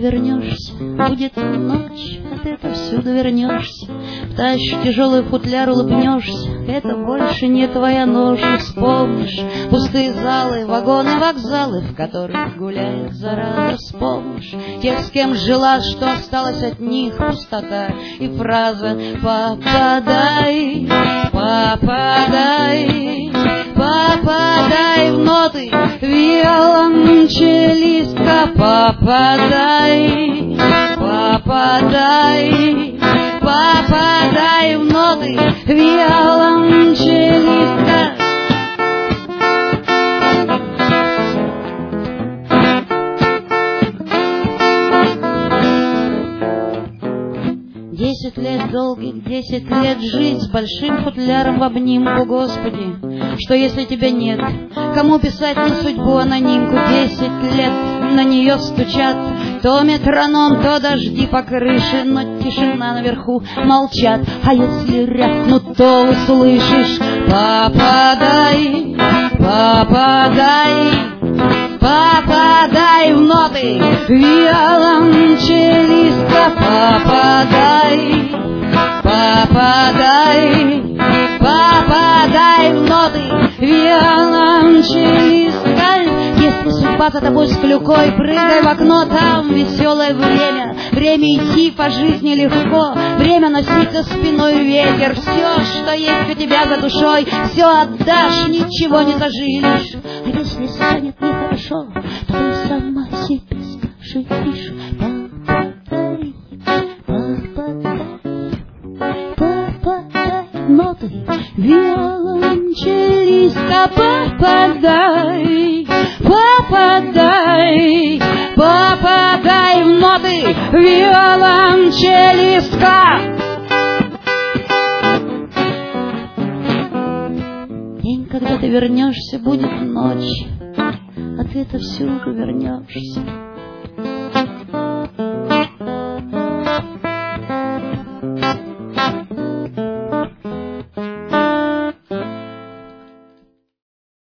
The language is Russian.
вернешься, будет ночь, а ты отовсюду вернешься. Втащишь тяжелый футляр, улыбнешься, это больше не твоя ночь. Вспомнишь пустые залы, вагоны, вокзалы, в которых гуляет зараза. Вспомнишь тех, с кем жила, что осталось от них пустота и фраза «Попадай, попадай, попадай в ноты, виолончелистка, попадай, попадай, попадай в ноты, виолончелистка». 10 лет долгих, 10 лет жить с большим футляром в обнимку, Господи, что если тебя нет, кому писать на судьбу анонимку? 10 лет на нее стучат, то метроном, то дожди по крыше, но тишина наверху молчат. А если рявкнут, то услышишь: попадай, попадай, попадай в ноты, виолончелистка, попадай, попадай, попадай в ноты, виолончелистка. Если судьба за тобой с клюкой, прыгай в окно, там веселое время. Время идти по жизни легко, время носить за спиной ветер. Все, что есть у тебя за душой, все отдашь, ничего не зажилишь. А если станет нехорошо, то ты сама себе скажешь: попадай, попадай, попадай в ноты, виолончелистка, попадай, попадай, попадай в ноты, виолончелистка. День, когда ты вернешься, будет ночь, а ты отовсюду вернешься.